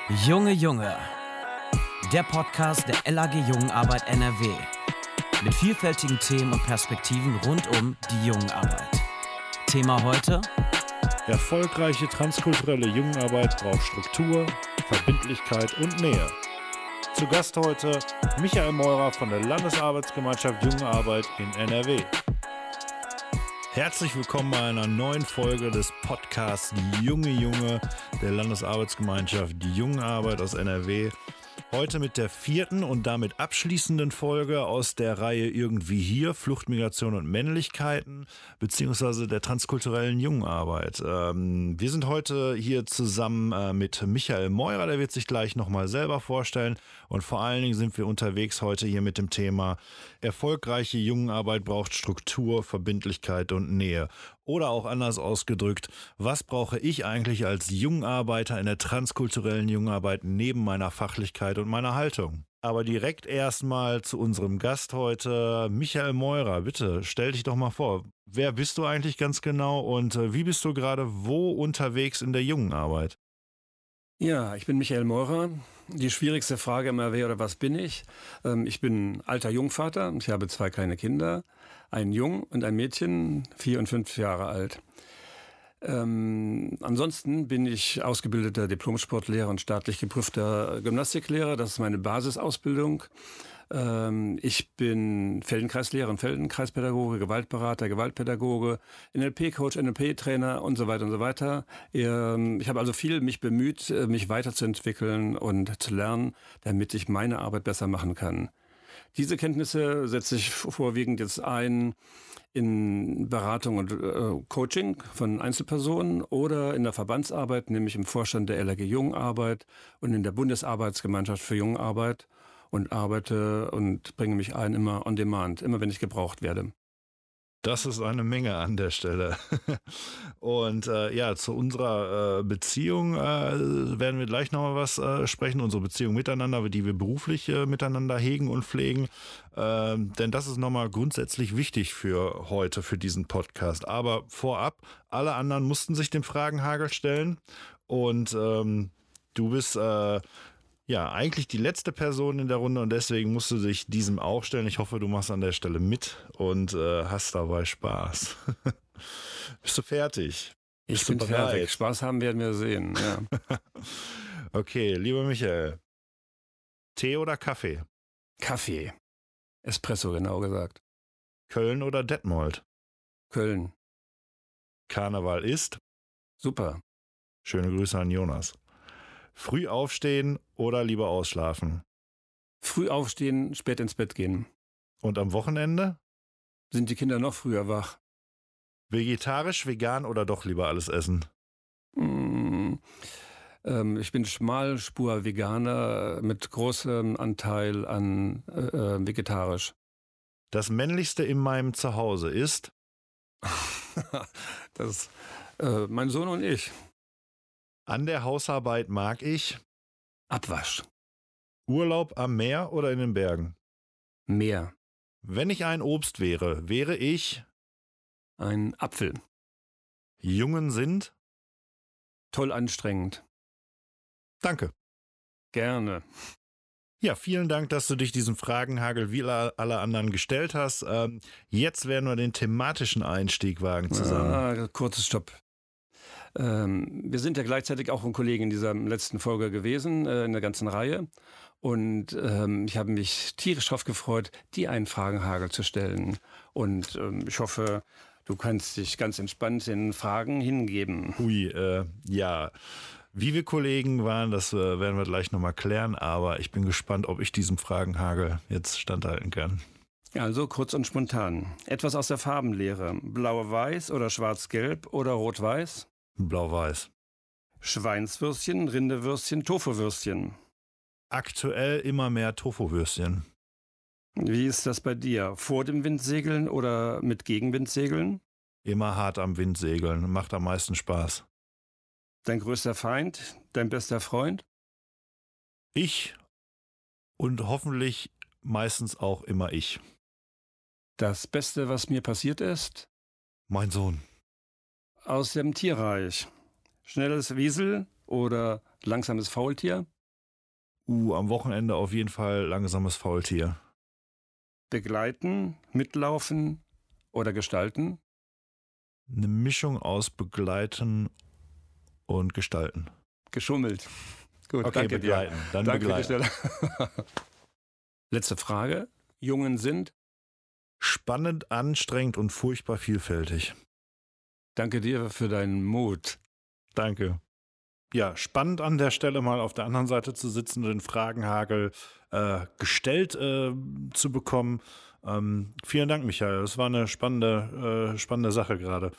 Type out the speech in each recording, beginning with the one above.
Junge Junge, der Podcast der LAG Jungenarbeit NRW. Mit vielfältigen Themen und Perspektiven rund um die Jungenarbeit. Thema heute: Erfolgreiche transkulturelle Jungenarbeit braucht Struktur, Verbindlichkeit und Nähe. Zu Gast heute Michael Meurer von der Landesarbeitsgemeinschaft Jungenarbeit in NRW. Herzlich willkommen bei einer neuen Folge des Podcasts Junge Junge der Landesarbeitsgemeinschaft Jungenarbeit aus NRW. Heute mit der 4. und damit abschließenden Folge aus der Reihe Irgendwie hier, Flucht, Migration und Männlichkeiten, beziehungsweise der transkulturellen Jungenarbeit. Wir sind heute hier zusammen mit Michael Meurer, der wird sich gleich nochmal selber vorstellen. Und vor allen Dingen sind wir unterwegs heute hier mit dem Thema: Erfolgreiche Jungenarbeit braucht Struktur, Verbindlichkeit und Nähe. Oder auch anders ausgedrückt: Was brauche ich eigentlich als Jungenarbeiter in der transkulturellen Jungenarbeit neben meiner Fachlichkeit und meiner Haltung? Aber direkt erstmal zu unserem Gast heute, Michael Meurer. Bitte stell dich doch mal vor. Wer bist du eigentlich ganz genau und wie bist du gerade wo unterwegs in der Jungenarbeit? Ja, ich bin Michael Meurer. Die schwierigste Frage immer wäre: Was bin ich? Ich bin alter Jungvater. Ich habe 2 kleine Kinder, einen Jungen und ein Mädchen, 4 und 5 Jahre alt. Ansonsten bin ich ausgebildeter Diplom-Sportlehrer und staatlich geprüfter Gymnastiklehrer. Das ist meine Basisausbildung. Ich bin Feldenkreislehrer und Feldenkreispädagoge, Gewaltberater, Gewaltpädagoge, NLP-Coach, NLP-Trainer und so weiter und so weiter. Ich habe also viel mich bemüht, mich weiterzuentwickeln und zu lernen, damit ich meine Arbeit besser machen kann. Diese Kenntnisse setze ich vorwiegend jetzt ein in Beratung und Coaching von Einzelpersonen oder in der Verbandsarbeit, nämlich im Vorstand der LAG Jungenarbeit und in der Bundesarbeitsgemeinschaft für Jungenarbeit, und arbeite und bringe mich ein immer on demand, immer wenn ich gebraucht werde. Das ist eine Menge an der Stelle. Und zu unserer Beziehung werden wir gleich nochmal was sprechen, unsere Beziehung miteinander, die wir beruflich miteinander hegen und pflegen. Denn das ist nochmal grundsätzlich wichtig für heute, für diesen Podcast. Aber vorab, alle anderen mussten sich den Fragenhagel stellen. Und du bist eigentlich die letzte Person in der Runde und deswegen musst du dich diesem auch stellen. Ich hoffe, du machst an der Stelle mit und hast dabei Spaß. Bist du fertig? Ich bin fertig. Spaß haben werden wir sehen. Ja. Okay, lieber Michael. Tee oder Kaffee? Kaffee. Espresso, genau gesagt. Köln oder Detmold? Köln. Karneval ist? Super. Schöne Grüße an Jonas. Früh aufstehen oder lieber ausschlafen? Früh aufstehen, spät ins Bett gehen. Und am Wochenende? Sind die Kinder noch früher wach? Vegetarisch, vegan oder doch lieber alles essen? Ich bin Schmalspur-Veganer mit großem Anteil an vegetarisch. Das Männlichste in meinem Zuhause ist? Das mein Sohn und ich. An der Hausarbeit mag ich? Abwasch. Urlaub am Meer oder in den Bergen? Meer. Wenn ich ein Obst wäre, wäre ich? Ein Apfel. Jungen sind? Toll anstrengend. Danke. Gerne. Ja, vielen Dank, dass du dich diesem Fragenhagel wie alle anderen gestellt hast. Jetzt werden wir den thematischen Einstieg wagen zusammen. Kurzes Stopp. Wir sind ja gleichzeitig auch ein Kollege in dieser letzten Folge gewesen, in der ganzen Reihe. Und ich habe mich tierisch darauf gefreut, dir einen Fragenhagel zu stellen. Und ich hoffe, du kannst dich ganz entspannt den Fragen hingeben. Ja. Wie wir Kollegen waren, das werden wir gleich nochmal klären. Aber ich bin gespannt, ob ich diesem Fragenhagel jetzt standhalten kann. Also kurz und spontan. Etwas aus der Farbenlehre. Blau-Weiß oder Schwarz-Gelb oder Rot-Weiß? Blau-Weiß. Schweinswürstchen, Rindewürstchen, Tofuwürstchen. Aktuell immer mehr Tofuwürstchen. Wie ist das bei dir? Vor dem Windsegeln oder mit Gegenwind segeln? Immer hart am Wind segeln. Macht am meisten Spaß. Dein größter Feind? Dein bester Freund? Ich und hoffentlich meistens auch immer ich. Das Beste, was mir passiert ist? Mein Sohn. Aus dem Tierreich. Schnelles Wiesel oder langsames Faultier? Am Wochenende auf jeden Fall langsames Faultier. Begleiten, mitlaufen oder gestalten? Eine Mischung aus begleiten und gestalten. Geschummelt. Gut, Okay, danke begleiten. dir. Dann Danke begleiten. Letzte Frage. Jungen sind? Spannend, anstrengend und furchtbar vielfältig. Danke dir für deinen Mut. Danke. Ja, spannend an der Stelle mal auf der anderen Seite zu sitzen und den Fragenhagel gestellt zu bekommen. Vielen Dank, Michael. Das war eine spannende Sache gerade.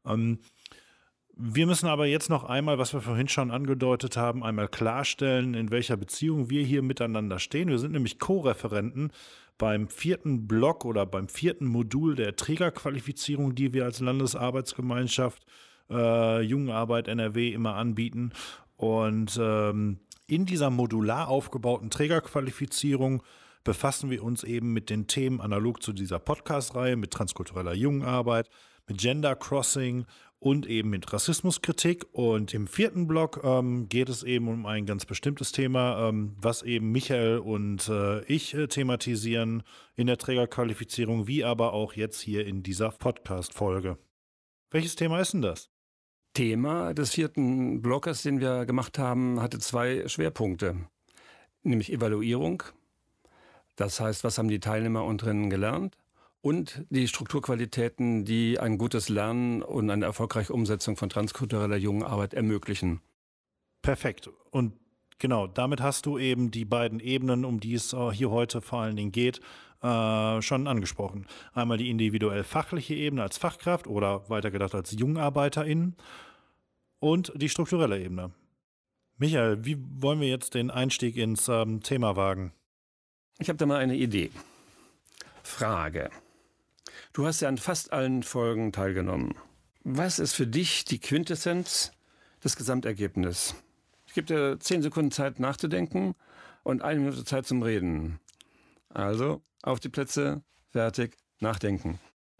Wir müssen aber jetzt noch einmal, was wir vorhin schon angedeutet haben, einmal klarstellen, in welcher Beziehung wir hier miteinander stehen. Wir sind nämlich Co-Referenten beim 4. Block oder beim 4. Modul der Trägerqualifizierung, die wir als Landesarbeitsgemeinschaft Jugendarbeit NRW immer anbieten. Und in dieser modular aufgebauten Trägerqualifizierung befassen wir uns eben mit den Themen analog zu dieser Podcast-Reihe, mit transkultureller Jugendarbeit, mit Gender Crossing und eben mit Rassismuskritik. Und im 4. Block geht es eben um ein ganz bestimmtes Thema, was eben Michael und ich thematisieren in der Trägerqualifizierung, wie aber auch jetzt hier in dieser Podcast-Folge. Welches Thema ist denn das? Thema des 4. Blockes, den wir gemacht haben, hatte 2 Schwerpunkte. Nämlich Evaluierung. Das heißt, was haben die Teilnehmer und drinnen gelernt? Und die Strukturqualitäten, die ein gutes Lernen und eine erfolgreiche Umsetzung von transkultureller Jugendarbeit ermöglichen. Perfekt. Und genau, damit hast du eben die beiden Ebenen, um die es hier heute vor allen Dingen geht, schon angesprochen. Einmal die individuell-fachliche Ebene als Fachkraft oder weitergedacht als JungarbeiterInnen und die strukturelle Ebene. Michael, wie wollen wir jetzt den Einstieg ins Thema wagen? Ich habe da mal eine Idee. Frage. Du hast ja an fast allen Folgen teilgenommen. Was ist für dich die Quintessenz des Gesamtergebnisses? Ich gebe dir 10 Sekunden Zeit nachzudenken und 1 Minute Zeit zum Reden. Also, auf die Plätze, fertig, nachdenken.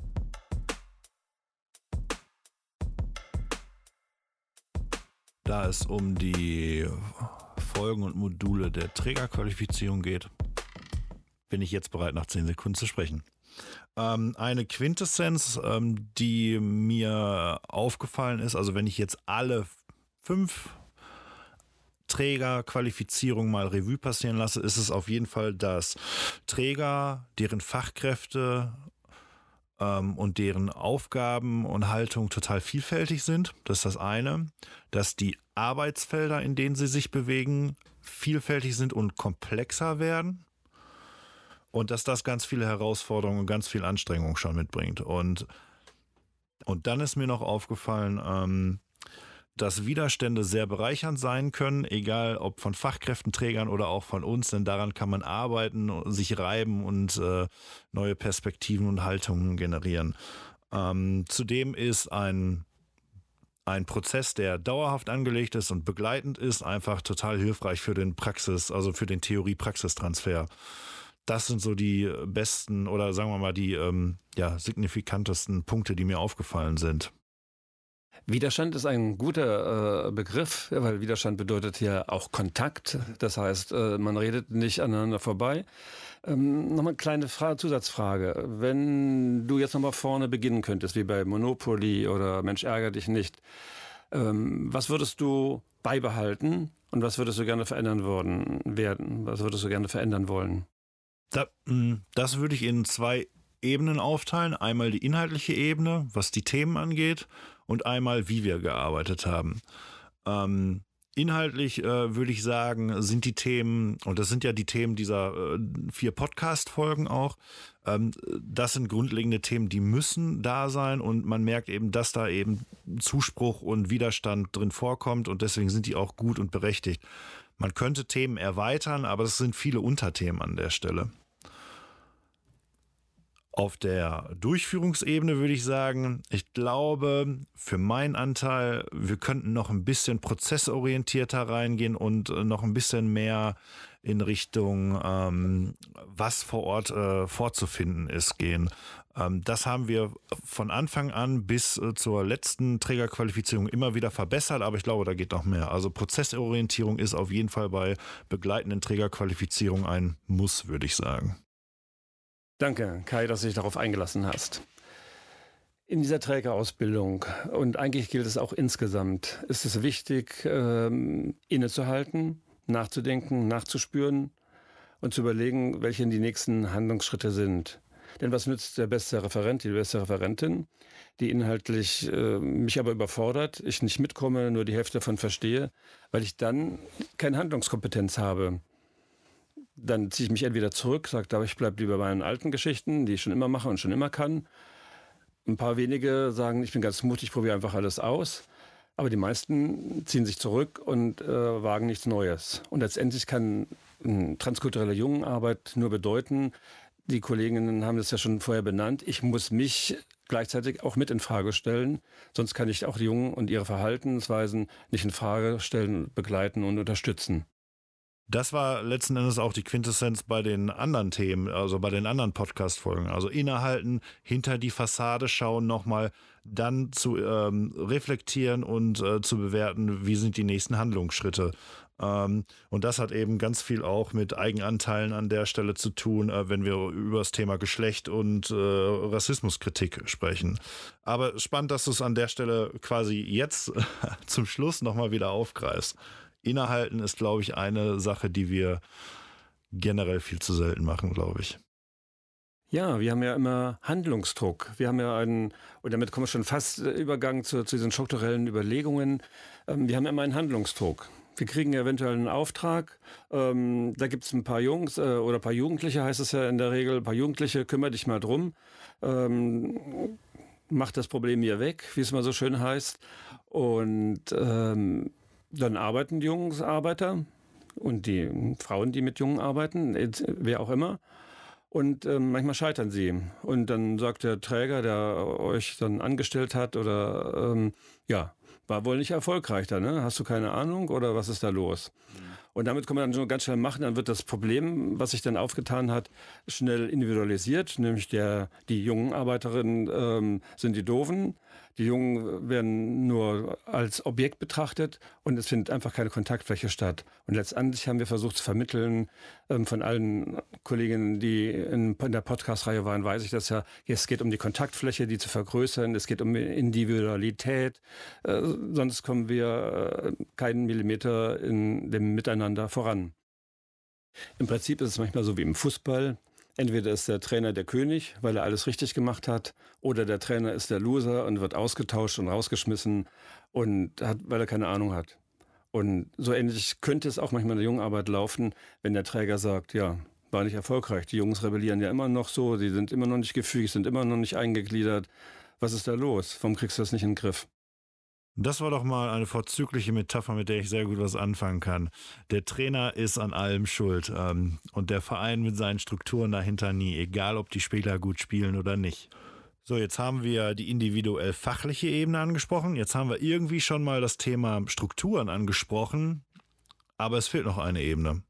Da es um die Folgen und Module der Trägerqualifizierung geht, bin ich jetzt bereit, nach 10 Sekunden zu sprechen. Eine Quintessenz, die mir aufgefallen ist, also wenn ich jetzt alle 5 Trägerqualifizierungen mal Revue passieren lasse, ist es auf jeden Fall, dass Träger, deren Fachkräfte und deren Aufgaben und Haltung total vielfältig sind. Das ist das eine. Dass die Arbeitsfelder, in denen sie sich bewegen, vielfältig sind und komplexer werden. Und dass das ganz viele Herausforderungen und ganz viel Anstrengung schon mitbringt. Und dann ist mir noch aufgefallen, dass Widerstände sehr bereichernd sein können, egal ob von Fachkräftenträgern oder auch von uns, denn daran kann man arbeiten, sich reiben und neue Perspektiven und Haltungen generieren. Zudem ist ein Prozess, der dauerhaft angelegt ist und begleitend ist, einfach total hilfreich für den für den Theorie-Praxistransfer. Das sind so die besten oder sagen wir mal die signifikantesten Punkte, die mir aufgefallen sind. Widerstand ist ein guter Begriff, weil Widerstand bedeutet ja auch Kontakt. Das heißt, man redet nicht aneinander vorbei. Nochmal eine kleine Zusatzfrage. Wenn du jetzt nochmal vorne beginnen könntest, wie bei Monopoly oder Mensch, ärgere dich nicht, was würdest du beibehalten und was würdest du gerne verändern werden? Was würdest du gerne verändern wollen? Das würde ich in 2 Ebenen aufteilen. Einmal die inhaltliche Ebene, was die Themen angeht, und einmal, wie wir gearbeitet haben. Inhaltlich würde ich sagen, sind die Themen, und das sind ja die Themen dieser 4 Podcast-Folgen auch, das sind grundlegende Themen, die müssen da sein und man merkt eben, dass da eben Zuspruch und Widerstand drin vorkommt und deswegen sind die auch gut und berechtigt. Man könnte Themen erweitern, aber es sind viele Unterthemen an der Stelle. Auf der Durchführungsebene würde ich sagen, ich glaube, für meinen Anteil, wir könnten noch ein bisschen prozessorientierter reingehen und noch ein bisschen mehr in Richtung, was vor Ort vorzufinden ist, gehen. Das haben wir von Anfang an bis zur letzten Trägerqualifizierung immer wieder verbessert, aber ich glaube, da geht noch mehr. Also Prozessorientierung ist auf jeden Fall bei begleitenden Trägerqualifizierungen ein Muss, würde ich sagen. Danke, Kai, dass du dich darauf eingelassen hast. In dieser Trägerausbildung, und eigentlich gilt es auch insgesamt, ist es wichtig, innezuhalten, nachzudenken, nachzuspüren und zu überlegen, welche die nächsten Handlungsschritte sind. Denn was nützt der beste Referent, die beste Referentin, die inhaltlich mich aber überfordert, ich nicht mitkomme, nur die Hälfte davon verstehe, weil ich dann keine Handlungskompetenz habe. Dann ziehe ich mich entweder zurück, sage, aber ich bleibe lieber bei meinen alten Geschichten, die ich schon immer mache und schon immer kann. Ein paar wenige sagen, ich bin ganz mutig, probiere einfach alles aus. Aber die meisten ziehen sich zurück und wagen nichts Neues. Und letztendlich kann transkulturelle Jungenarbeit nur bedeuten, die Kolleginnen haben das ja schon vorher benannt, ich muss mich gleichzeitig auch mit in Frage stellen. Sonst kann ich auch die Jungen und ihre Verhaltensweisen nicht in Frage stellen, begleiten und unterstützen. Das war letzten Endes auch die Quintessenz bei den anderen Themen, also bei den anderen Podcast-Folgen. Also innehalten, hinter die Fassade schauen, nochmal dann zu reflektieren und zu bewerten, wie sind die nächsten Handlungsschritte. Und das hat eben ganz viel auch mit Eigenanteilen an der Stelle zu tun, wenn wir über das Thema Geschlecht und Rassismuskritik sprechen. Aber spannend, dass du es an der Stelle quasi jetzt zum Schluss nochmal wieder aufgreifst. Innehalten ist, glaube ich, eine Sache, die wir generell viel zu selten machen, glaube ich. Ja, wir haben ja immer Handlungsdruck. Wir haben ja und damit kommen wir schon fast Übergang zu diesen strukturellen Überlegungen. Wir haben immer einen Handlungsdruck. Wir kriegen eventuell einen Auftrag, da gibt es ein paar Jungs oder ein paar Jugendliche, heißt es ja in der Regel, ein paar Jugendliche, kümmere dich mal drum, mach das Problem hier weg, wie es mal so schön heißt. Und dann arbeiten die Jungsarbeiter und die Frauen, die mit Jungen arbeiten, wer auch immer. Und manchmal scheitern sie. Und dann sagt der Träger, der euch dann angestellt hat, oder war wohl nicht erfolgreich da, ne? Hast du keine Ahnung oder was ist da los? Und damit kann man dann schon ganz schnell machen, dann wird das Problem, was sich dann aufgetan hat, schnell individualisiert, nämlich die jungen Arbeiterinnen sind die Doofen, die Jungen werden nur als Objekt betrachtet und es findet einfach keine Kontaktfläche statt. Und letztendlich haben wir versucht zu vermitteln, von allen Kolleginnen, die in der Podcast-Reihe waren, weiß ich das ja, es geht um die Kontaktfläche, die zu vergrößern, es geht um Individualität, sonst kommen wir keinen Millimeter in dem Miteinander voran. Im Prinzip ist es manchmal so wie im Fußball. Entweder ist der Trainer der König, weil er alles richtig gemacht hat, oder der Trainer ist der Loser und wird ausgetauscht und rausgeschmissen, weil er keine Ahnung hat. Und so ähnlich könnte es auch manchmal in der Jungenarbeit laufen, wenn der Träger sagt, ja, war nicht erfolgreich. Die Jungs rebellieren ja immer noch so, die sind immer noch nicht gefügig, sind immer noch nicht eingegliedert. Was ist da los? Warum kriegst du das nicht in den Griff? Das war doch mal eine vorzügliche Metapher, mit der ich sehr gut was anfangen kann. Der Trainer ist an allem schuld und der Verein mit seinen Strukturen dahinter nie, egal ob die Spieler gut spielen oder nicht. So, jetzt haben wir die individuell fachliche Ebene angesprochen, jetzt haben wir irgendwie schon mal das Thema Strukturen angesprochen, aber es fehlt noch eine Ebene.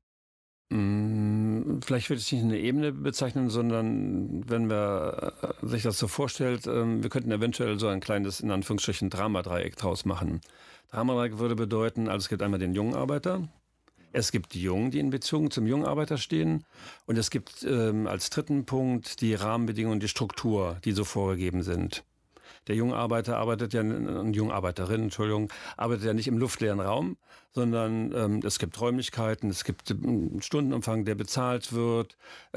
Vielleicht würde ich nicht eine Ebene bezeichnen, sondern wenn man sich das so vorstellt, wir könnten eventuell so ein kleines, in Anführungsstrichen, Dramadreieck draus machen. Dramadreieck würde bedeuten, also es gibt einmal den Jungenarbeiter, es gibt die Jungen, die in Beziehung zum Jungenarbeiter stehen und es gibt als dritten Punkt die Rahmenbedingungen, die Struktur, die so vorgegeben sind. Der Jungarbeiter arbeitet ja, eine Jungarbeiterin, Entschuldigung, arbeitet ja nicht im luftleeren Raum, sondern es gibt Räumlichkeiten, es gibt einen Stundenumfang, der bezahlt wird,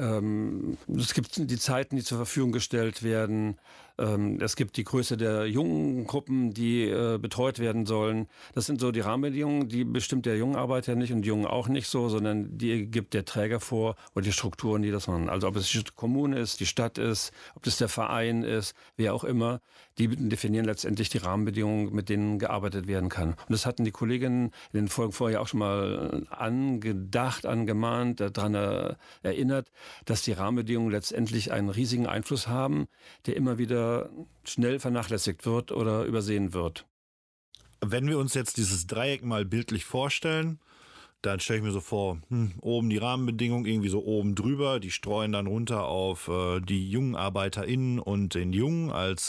es gibt die Zeiten, die zur Verfügung gestellt werden, es gibt die Größe der jungen Gruppen, die betreut werden sollen. Das sind so die Rahmenbedingungen, die bestimmt der Jungarbeiter nicht und die Jungen auch nicht so, sondern die gibt der Träger vor oder die Strukturen, die das machen. Also ob es die Kommune ist, die Stadt ist, ob das der Verein ist, wer auch immer, die definieren letztendlich die Rahmenbedingungen, mit denen gearbeitet werden kann. Und das hatten die Kolleginnen in den Folgen vorher auch schon mal angemahnt, daran erinnert, dass die Rahmenbedingungen letztendlich einen riesigen Einfluss haben, der immer wieder schnell vernachlässigt wird oder übersehen wird. Wenn wir uns jetzt dieses Dreieck mal bildlich vorstellen, dann stelle ich mir so vor, oben die Rahmenbedingungen irgendwie so oben drüber, die streuen dann runter auf die jungen ArbeiterInnen und den Jungen als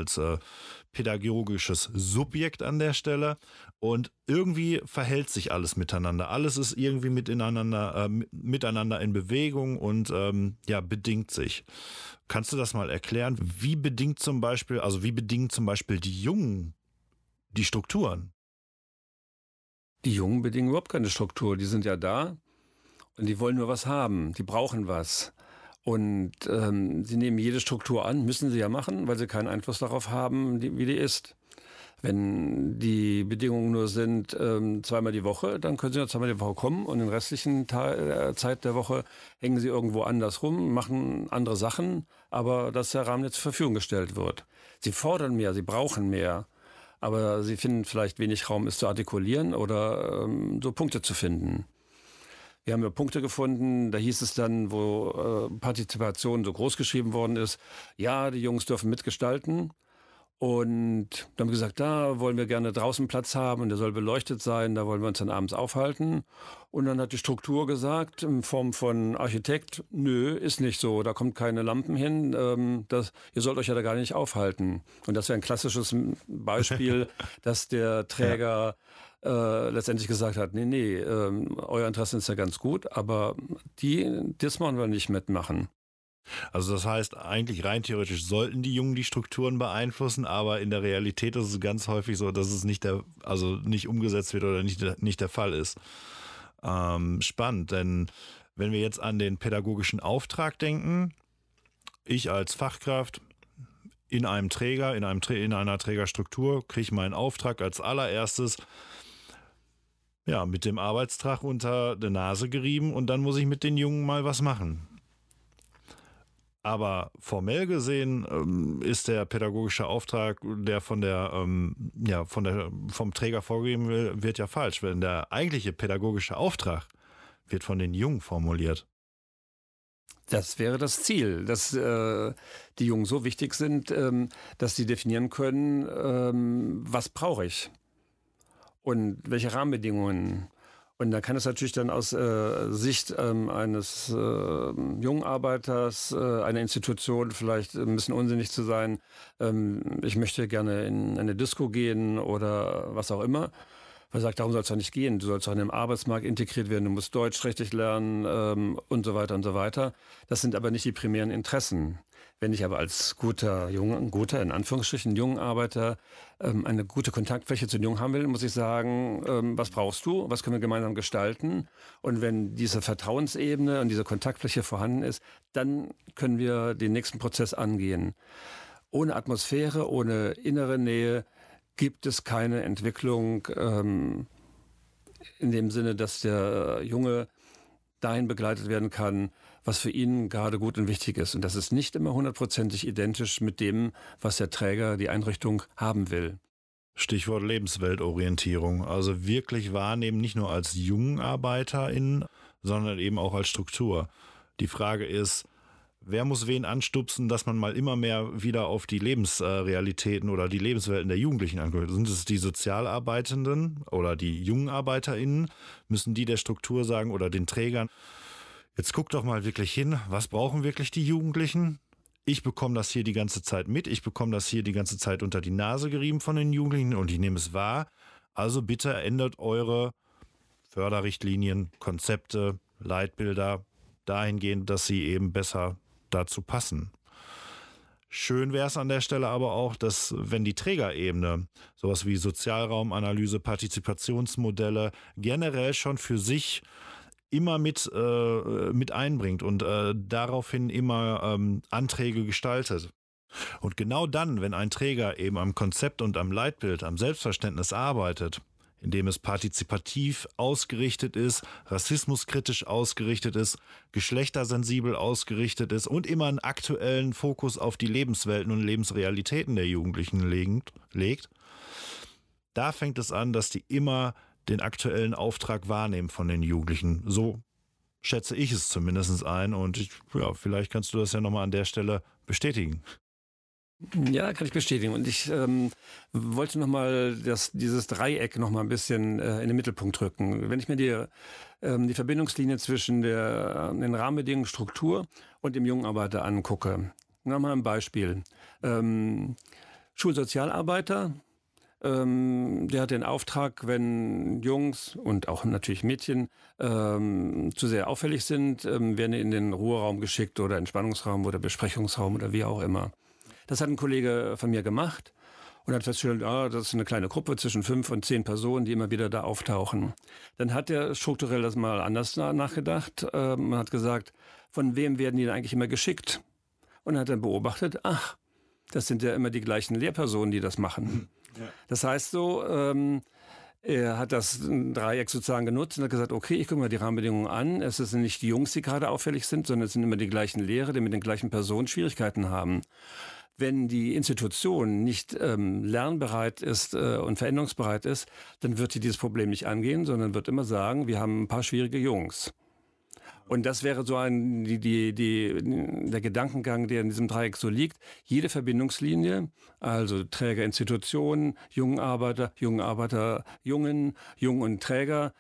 pädagogisches Subjekt an der Stelle. Und irgendwie verhält sich alles miteinander. Alles ist irgendwie miteinander in Bewegung und bedingt sich. Kannst du das mal erklären? Wie bedingen zum Beispiel die Jungen die Strukturen? Die Jungen bedingen überhaupt keine Struktur. Die sind ja da und die wollen nur was haben. Die brauchen was. Und sie nehmen jede Struktur an, müssen sie ja machen, weil sie keinen Einfluss darauf haben, wie die ist. Wenn die Bedingungen nur sind zweimal die Woche, dann können sie nur zweimal die Woche kommen und den restlichen Zeit der Woche hängen sie irgendwo anders rum, machen andere Sachen, aber dass der Rahmen nicht zur Verfügung gestellt wird. Sie fordern mehr, sie brauchen mehr, aber sie finden vielleicht wenig Raum, es zu artikulieren oder so Punkte zu finden. Wir haben ja Punkte gefunden, da hieß es dann, wo Partizipation so groß geschrieben worden ist, ja, die Jungs dürfen mitgestalten. Und dann haben wir gesagt, da wollen wir gerne draußen Platz haben und der soll beleuchtet sein, da wollen wir uns dann abends aufhalten. Und dann hat die Struktur gesagt, in Form von Architekt, nö, ist nicht so, da kommt keine Lampen hin, ihr sollt euch ja da gar nicht aufhalten. Und das wäre ein klassisches Beispiel, dass der Träger letztendlich gesagt hat, nee, euer Interesse ist ja ganz gut, aber das wollen wir nicht mitmachen. Also das heißt, eigentlich rein theoretisch sollten die Jungen die Strukturen beeinflussen, aber in der Realität ist es ganz häufig so, dass es nicht umgesetzt wird oder nicht der Fall ist. Spannend, denn wenn wir jetzt an den pädagogischen Auftrag denken, ich als Fachkraft in einem Träger, in einer Trägerstruktur kriege ich meinen Auftrag als allererstes mit dem Arbeitstrag unter der Nase gerieben und dann muss ich mit den Jungen mal was machen. Aber formell gesehen ist der pädagogische Auftrag, der vom Träger vorgegeben wird, ja falsch. Denn der eigentliche pädagogische Auftrag wird von den Jungen formuliert. Das wäre das Ziel, dass die Jungen so wichtig sind, dass sie definieren können, was brauche ich und welche Rahmenbedingungen. Und da kann es natürlich dann aus Sicht eines jungen Arbeiters, einer Institution vielleicht ein bisschen unsinnig zu sein, ich möchte gerne in eine Disco gehen oder was auch immer. Man sagt, darum soll es doch nicht gehen. Du sollst doch in den Arbeitsmarkt integriert werden, du musst Deutsch richtig lernen und so weiter und so weiter. Das sind aber nicht die primären Interessen. Wenn ich aber als guter in Anführungsstrichen jungen Arbeiter eine gute Kontaktfläche zu den Jungen haben will, muss ich sagen, was brauchst du, was können wir gemeinsam gestalten? Und wenn diese Vertrauensebene und diese Kontaktfläche vorhanden ist, dann können wir den nächsten Prozess angehen. Ohne Atmosphäre, ohne innere Nähe gibt es keine Entwicklung in dem Sinne, dass der Junge dahin begleitet werden kann, was für ihn gerade gut und wichtig ist. Und das ist nicht immer 100%ig identisch mit dem, was der Träger, die Einrichtung haben will. Stichwort Lebensweltorientierung. Also wirklich wahrnehmen, nicht nur als jungen ArbeiterInnen, sondern eben auch als Struktur. Die Frage ist, wer muss wen anstupsen, dass man mal immer mehr wieder auf die Lebensrealitäten oder die Lebenswelten der Jugendlichen anguckt? Sind es die Sozialarbeitenden oder die jungen ArbeiterInnen? Müssen die der Struktur sagen oder den Trägern, jetzt guck doch mal wirklich hin, was brauchen wirklich die Jugendlichen? Ich bekomme das hier die ganze Zeit mit, ich bekomme das hier die ganze Zeit unter die Nase gerieben von den Jugendlichen und ich nehme es wahr. Also bitte ändert eure Förderrichtlinien, Konzepte, Leitbilder dahingehend, dass sie eben besser dazu passen. Schön wäre es an der Stelle aber auch, dass wenn die Trägerebene sowas wie Sozialraumanalyse, Partizipationsmodelle generell schon für sich immer mit einbringt und daraufhin immer Anträge gestaltet. Und genau dann, wenn ein Träger eben am Konzept und am Leitbild, am Selbstverständnis arbeitet, indem es partizipativ ausgerichtet ist, rassismuskritisch ausgerichtet ist, geschlechtersensibel ausgerichtet ist und immer einen aktuellen Fokus auf die Lebenswelten und Lebensrealitäten der Jugendlichen legt, da fängt es an, dass die immer den aktuellen Auftrag wahrnehmen von den Jugendlichen. So schätze ich es zumindest ein und vielleicht kannst du das ja nochmal an der Stelle bestätigen. Ja, kann ich bestätigen. Und ich wollte nochmal dieses Dreieck nochmal ein bisschen in den Mittelpunkt rücken. Wenn ich mir die Verbindungslinie zwischen den Rahmenbedingungen, Struktur und dem Jungenarbeiter angucke. Nochmal ein Beispiel. Schulsozialarbeiter, der hat den Auftrag, wenn Jungs und auch natürlich Mädchen zu sehr auffällig sind, werden die in den Ruheraum geschickt oder Entspannungsraum oder Besprechungsraum oder wie auch immer. Das hat ein Kollege von mir gemacht und hat festgestellt, das ist eine kleine Gruppe zwischen 5 und 10 Personen, die immer wieder da auftauchen. Dann hat er strukturell das mal anders nachgedacht. Man hat gesagt, von wem werden die denn eigentlich immer geschickt? Und hat dann beobachtet, das sind ja immer die gleichen Lehrpersonen, die das machen. Ja. Das heißt so, er hat das Dreieck sozusagen genutzt und hat gesagt, okay, ich gucke mir die Rahmenbedingungen an. Es sind nicht die Jungs, die gerade auffällig sind, sondern es sind immer die gleichen Lehrer, die mit den gleichen Personen Schwierigkeiten haben. Wenn die Institution nicht lernbereit ist und veränderungsbereit ist, dann wird sie dieses Problem nicht angehen, sondern wird immer sagen, wir haben ein paar schwierige Jungs. Und das wäre so der Gedankengang, der in diesem Dreieck so liegt. Jede Verbindungslinie, also Träger, Institutionen, Jungenarbeiter, Jungen und Träger,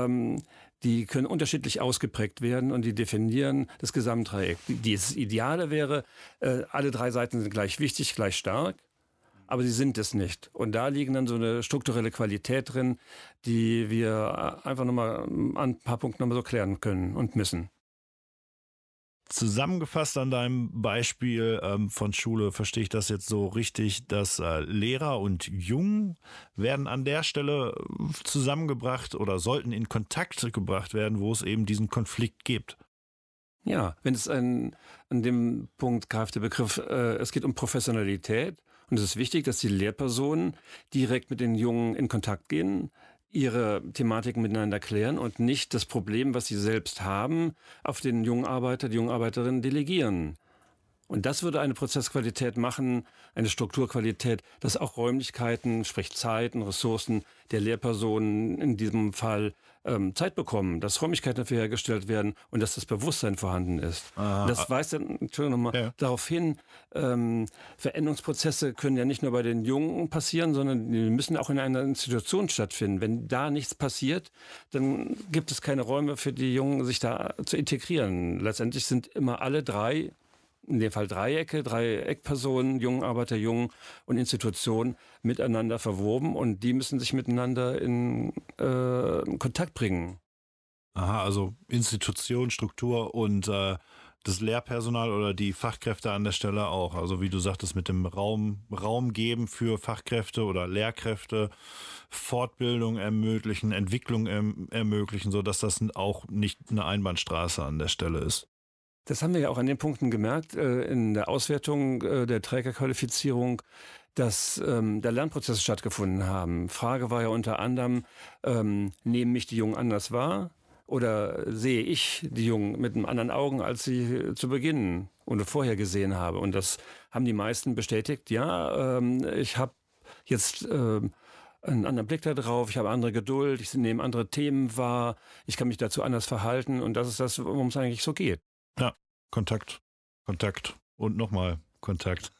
die können unterschiedlich ausgeprägt werden und die definieren das Gesamtdreieck. Das Ideale wäre, alle 3 Seiten sind gleich wichtig, gleich stark, aber sie sind es nicht. Und da liegen dann so eine strukturelle Qualität drin, die wir einfach nochmal an ein paar Punkten nochmal so klären können und müssen. Zusammengefasst an deinem Beispiel von Schule verstehe ich das jetzt so richtig, dass Lehrer und Jungen werden an der Stelle zusammengebracht oder sollten in Kontakt gebracht werden, wo es eben diesen Konflikt gibt. Ja, wenn es an dem Punkt greift der Begriff, es geht um Professionalität und es ist wichtig, dass die Lehrpersonen direkt mit den Jungen in Kontakt gehen, ihre Thematiken miteinander klären und nicht das Problem, was sie selbst haben, auf den Jungenarbeiter, die Jungenarbeiterinnen delegieren. Und das würde eine Prozessqualität machen, eine Strukturqualität, dass auch Räumlichkeiten, sprich Zeiten, Ressourcen der Lehrpersonen in diesem Fall Zeit bekommen, dass Räumlichkeiten dafür hergestellt werden und dass das Bewusstsein vorhanden ist. Das weist dann darauf hin, Veränderungsprozesse können ja nicht nur bei den Jungen passieren, sondern die müssen auch in einer Institution stattfinden. Wenn da nichts passiert, dann gibt es keine Räume für die Jungen, sich da zu integrieren. Letztendlich sind immer alle 3, in dem Fall 3 Eckpersonen, Jungenarbeiter, Jungen und Institutionen miteinander verwoben und die müssen sich miteinander in Kontakt bringen. Aha, also Institution, Struktur und das Lehrpersonal oder die Fachkräfte an der Stelle auch. Also wie du sagtest, mit dem Raum geben für Fachkräfte oder Lehrkräfte, Fortbildung ermöglichen, Entwicklung ermöglichen, sodass das auch nicht eine Einbahnstraße an der Stelle ist. Das haben wir ja auch an den Punkten gemerkt, in der Auswertung der Trägerqualifizierung, dass da Lernprozesse stattgefunden haben. Frage war ja unter anderem, nehmen mich die Jungen anders wahr oder sehe ich die Jungen mit einem anderen Augen, als sie zu Beginn oder vorher gesehen habe? Und das haben die meisten bestätigt. Ja, ich habe jetzt einen anderen Blick da drauf, ich habe andere Geduld, ich nehme andere Themen wahr, ich kann mich dazu anders verhalten und das ist das, worum es eigentlich so geht. Ja, Kontakt und nochmal Kontakt.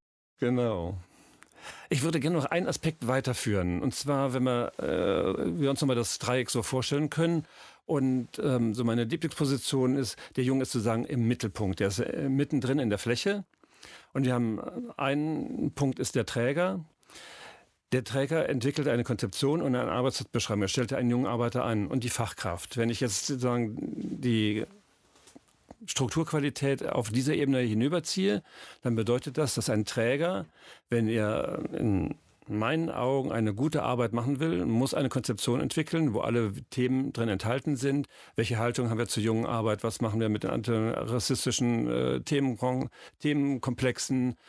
Genau. Ich würde gerne noch einen Aspekt weiterführen. Und zwar, wenn wir uns nochmal das Dreieck so vorstellen können. Und so meine Lieblingsposition ist, der Junge ist sozusagen im Mittelpunkt. Der ist mittendrin in der Fläche. Und wir haben einen Punkt ist der Träger. Der Träger entwickelt eine Konzeption und eine Arbeitsbeschreibung. Er stellt einen jungen Arbeiter an und die Fachkraft. Wenn ich jetzt sozusagen die Strukturqualität auf dieser Ebene hinüberziehe, dann bedeutet das, dass ein Träger, wenn er in meinen Augen eine gute Arbeit machen will, muss eine Konzeption entwickeln, wo alle Themen drin enthalten sind. Welche Haltung haben wir zur jungen Arbeit? Was machen wir mit den antirassistischen Themenkomplexen?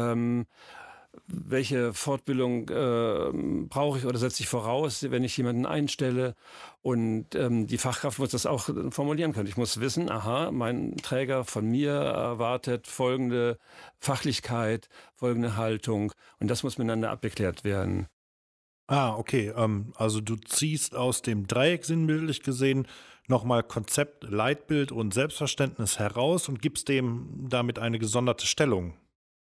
Welche Fortbildung brauche ich oder setze ich voraus, wenn ich jemanden einstelle? Und die Fachkraft muss das auch formulieren können. Ich muss wissen, mein Träger von mir erwartet folgende Fachlichkeit, folgende Haltung. Und das muss miteinander abgeklärt werden. Okay. Also du ziehst aus dem Dreieck sinnbildlich gesehen nochmal Konzept, Leitbild und Selbstverständnis heraus und gibst dem damit eine gesonderte Stellung.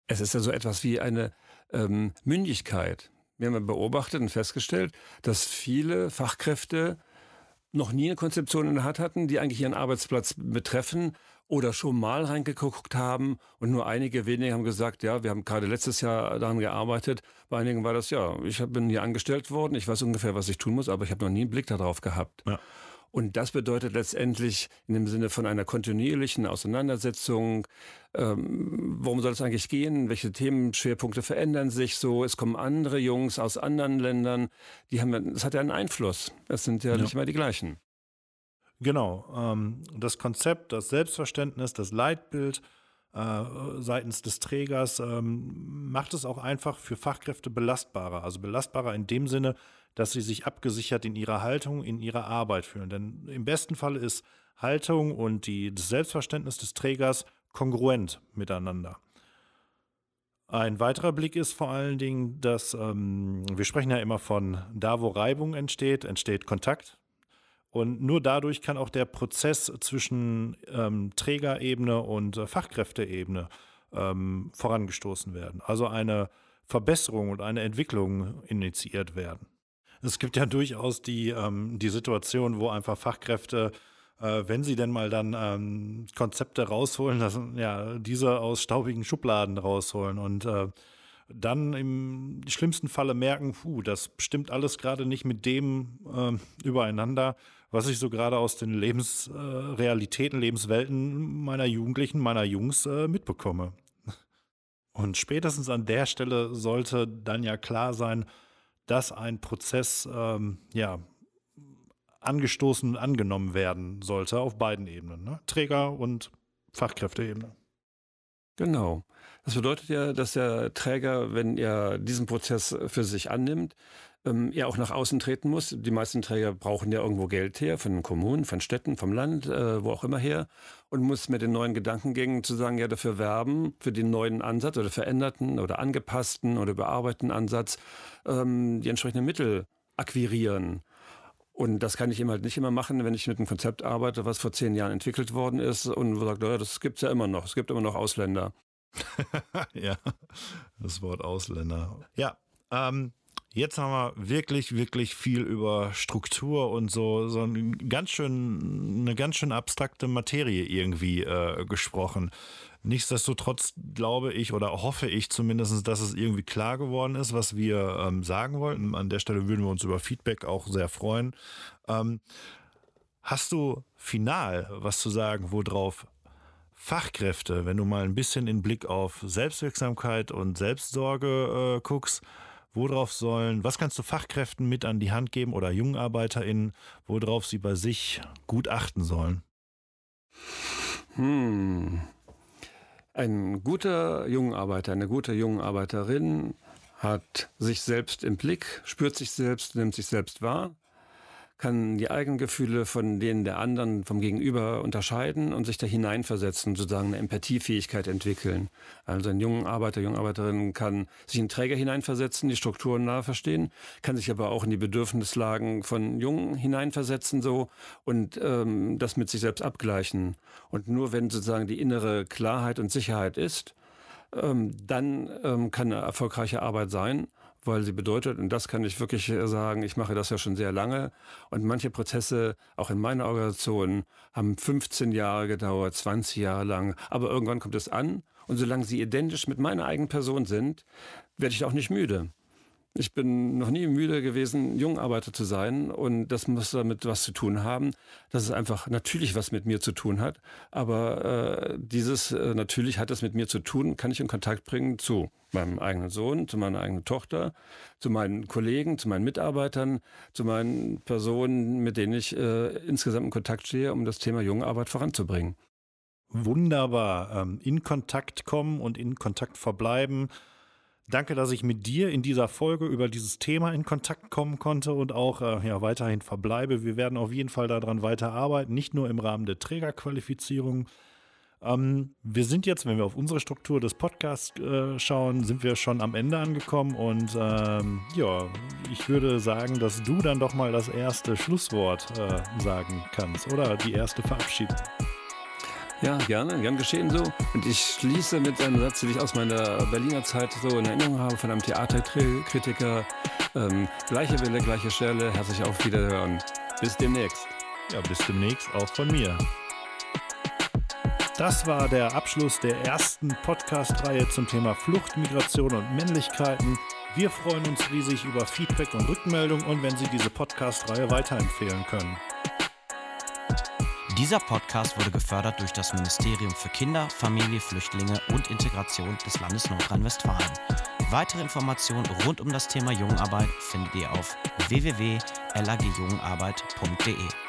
Es ist ja so etwas wie eine Mündigkeit. Wir haben beobachtet und festgestellt, dass viele Fachkräfte noch nie eine Konzeption in der Hand hatten, die eigentlich ihren Arbeitsplatz betreffen oder schon mal reingeguckt haben. Und nur einige wenige haben gesagt, ja, wir haben gerade letztes Jahr daran gearbeitet. Bei einigen war das, ja, bin hier angestellt worden, ich weiß ungefähr, was ich tun muss, aber ich habe noch nie einen Blick darauf gehabt. Ja. Und das bedeutet letztendlich in dem Sinne von einer kontinuierlichen Auseinandersetzung, worum soll es eigentlich gehen, welche Themenschwerpunkte verändern sich so, es kommen andere Jungs aus anderen Ländern, das hat ja einen Einfluss, es sind ja nicht immer die gleichen. Genau, das Konzept, das Selbstverständnis, das Leitbild seitens des Trägers macht es auch einfach für Fachkräfte belastbarer, also belastbarer in dem Sinne, dass sie sich abgesichert in ihrer Haltung, in ihrer Arbeit fühlen. Denn im besten Fall ist Haltung und das Selbstverständnis des Trägers kongruent miteinander. Ein weiterer Blick ist vor allen Dingen, dass wir sprechen ja immer von da, wo Reibung entsteht, entsteht Kontakt. Und nur dadurch kann auch der Prozess zwischen Trägerebene und Fachkräfteebene vorangestoßen werden. Also eine Verbesserung und eine Entwicklung initiiert werden. Es gibt ja durchaus die Situation, wo einfach Fachkräfte, wenn sie denn mal dann Konzepte rausholen, diese aus staubigen Schubladen rausholen und dann im schlimmsten Falle merken, das stimmt alles gerade nicht mit dem übereinander, was ich so gerade aus den Lebensrealitäten, Lebenswelten meiner Jugendlichen, meiner Jungs mitbekomme. Und spätestens an der Stelle sollte dann ja klar sein, dass ein Prozess angestoßen und angenommen werden sollte auf beiden Ebenen, ne? Träger- und Fachkräfteebene. Genau. Das bedeutet ja, dass der Träger, wenn er diesen Prozess für sich annimmt, er auch nach außen treten muss. Die meisten Träger brauchen ja irgendwo Geld her, von den Kommunen, von Städten, vom Land, wo auch immer her, und muss mit den neuen Gedankengängen zu sagen, ja, dafür werben, für den neuen Ansatz oder veränderten oder angepassten oder überarbeiteten Ansatz, die entsprechenden Mittel akquirieren. Und das kann ich eben halt nicht immer machen, wenn ich mit einem Konzept arbeite, was vor 10 Jahren entwickelt worden ist und sagt, naja, das gibt's ja immer noch. Es gibt immer noch Ausländer. Ja, das Wort Ausländer. Ja, jetzt haben wir wirklich, wirklich viel über Struktur und so eine ganz schön abstrakte Materie irgendwie gesprochen. Nichtsdestotrotz glaube ich oder hoffe ich zumindest, dass es irgendwie klar geworden ist, was wir sagen wollten. An der Stelle würden wir uns über Feedback auch sehr freuen. Hast du final was zu sagen, worauf Fachkräfte, wenn du mal ein bisschen in Blick auf Selbstwirksamkeit und Selbstsorge guckst, was kannst du Fachkräften mit an die Hand geben oder JungarbeiterInnen, worauf sie bei sich gut achten sollen? Ein guter Jungarbeiter, eine gute Jungarbeiterin hat sich selbst im Blick, spürt sich selbst, nimmt sich selbst wahr, kann die eigenen Gefühle von denen der anderen, vom Gegenüber unterscheiden und sich da hineinversetzen, sozusagen eine Empathiefähigkeit entwickeln. Also ein junger Arbeiter, Jungarbeiterin kann sich in den Träger hineinversetzen, die Strukturen nahe verstehen, kann sich aber auch in die Bedürfnislagen von Jungen hineinversetzen so und das mit sich selbst abgleichen. Und nur wenn sozusagen die innere Klarheit und Sicherheit ist, dann kann eine erfolgreiche Arbeit sein, weil sie bedeutet, und das kann ich wirklich sagen, ich mache das ja schon sehr lange und manche Prozesse, auch in meiner Organisation, haben 15 Jahre gedauert, 20 Jahre lang, aber irgendwann kommt es an und solange sie identisch mit meiner eigenen Person sind, werde ich auch nicht müde. Ich bin noch nie müde gewesen, Jungarbeiter zu sein und das muss damit was zu tun haben, dass es einfach natürlich was mit mir zu tun hat, aber dieses natürlich hat es mit mir zu tun, kann ich in Kontakt bringen zu meinem eigenen Sohn, zu meiner eigenen Tochter, zu meinen Kollegen, zu meinen Mitarbeitern, zu meinen Personen, mit denen ich insgesamt in Kontakt stehe, um das Thema Jungarbeit voranzubringen. Wunderbar. In Kontakt kommen und in Kontakt verbleiben. Danke, dass ich mit dir in dieser Folge über dieses Thema in Kontakt kommen konnte und auch weiterhin verbleibe. Wir werden auf jeden Fall daran weiterarbeiten, nicht nur im Rahmen der Trägerqualifizierung. Wir sind jetzt, wenn wir auf unsere Struktur des Podcasts schauen, sind wir schon am Ende angekommen und ich würde sagen, dass du dann doch mal das erste Schlusswort sagen kannst oder die erste Verabschiedung. Ja, gerne, gern geschehen so. Und ich schließe mit einem Satz, den ich aus meiner Berliner Zeit so in Erinnerung habe, von einem Theaterkritiker. Gleiche Welle, gleiche Stelle, herzlich auf Wiederhören. Bis demnächst. Ja, bis demnächst auch von mir. Das war der Abschluss der ersten Podcast-Reihe zum Thema Flucht, Migration und Männlichkeiten. Wir freuen uns riesig über Feedback und Rückmeldung und wenn Sie diese Podcast-Reihe weiterempfehlen können. Dieser Podcast wurde gefördert durch das Ministerium für Kinder, Familie, Flüchtlinge und Integration des Landes Nordrhein-Westfalen. Weitere Informationen rund um das Thema Jugendarbeit findet ihr auf www.lagjungenarbeit.de.